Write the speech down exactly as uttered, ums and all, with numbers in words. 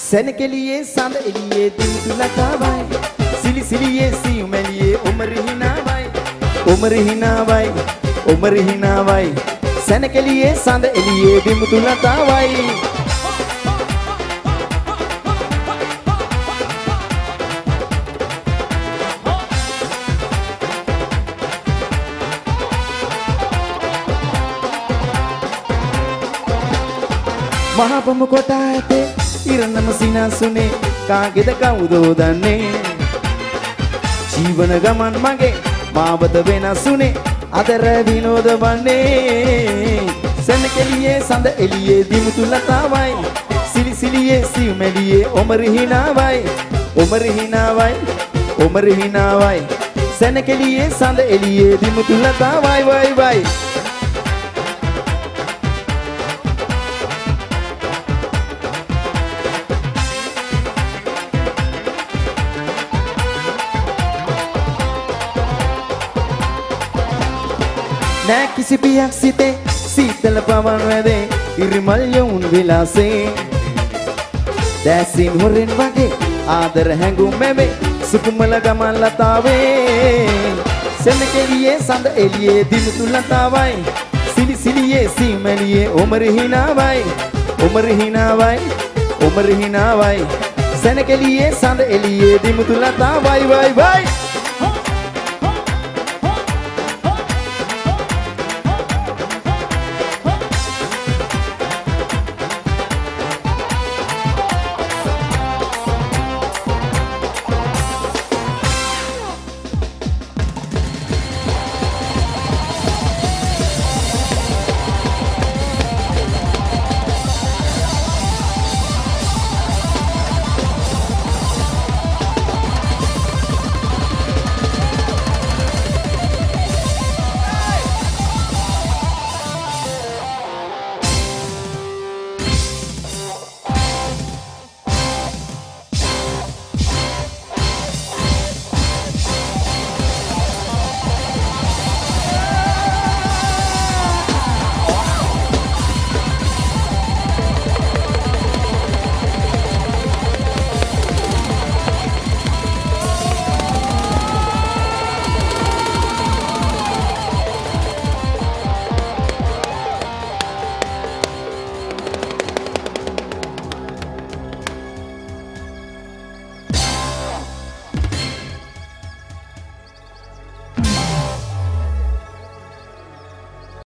සැනකෙලියේ සඳ එළියේ දිමුතු ලතාවයි සිලි සිලියේ සියුමැලියේ උමරි හිනාවයි උමරි හිනාවයි උමරි හිනාවයි සැනකෙලියේ සඳ එළියේ දිමුතු ලතාවයි මහපොම කොට ඇතේ ඉරණම සිනාසුනේ කාගේද කවුදෝ දන්නේ ජීවන ගමන් මගේ මාවත වෙනසුනේ අතර විනෝද වන්නේ සැනකෙලියේ සඳ එළියේ දිමුතු ලතාවයි සිලි සිලියේ සියුමැලියේ ඔමරි හිනාවයි ඔමරි හිනාවයි ඔමරි හිනාවයි සැනකෙලියේ සඳ එළියේ දිමුතු ලතාවයි වයි වයි නෑ කිසි පියක් සිතේ සීතල පවන් වැදේ ඉරිමල් යවුන් විලාසේ දැසින් හොරෙන් වගේ ආදර හැඟුම් මැවේ සුකුමල ගමන් ලතාවේ සැනකෙලියේ සඳ එළියේ දිමුතු ලතාවයි සිලි සිලියේ සීමැලියේ ඔමරි හිනාවයි ඔමරි හිනාවයි ඔමරි හිනාවයි සැනකෙලියේ සඳ එළියේ දිමුතු ලතාවයි වයි වයි